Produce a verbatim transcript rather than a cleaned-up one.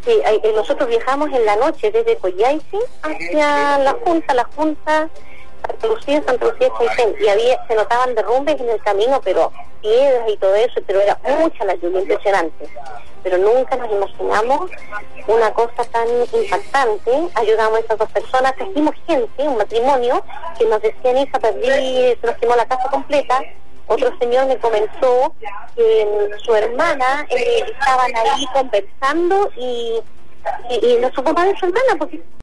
Sí, eh, nosotros viajamos en la noche desde Coyhaique hacia la Junta, la Junta, Santa Lucía, Santa Lucía, Chaitén, y había, se notaban derrumbes en el camino, pero piedras y todo eso, pero era mucha la lluvia, impresionante. Pero nunca nos imaginamos una cosa tan impactante. Ayudamos a esas dos personas, trajimos gente, un matrimonio, que nos decían, Isa, perdí, se nos quemó la casa completa. Otro señor me comentó que mm, su hermana eh, estaban ahí conversando y, y, y no supo más de su hermana porque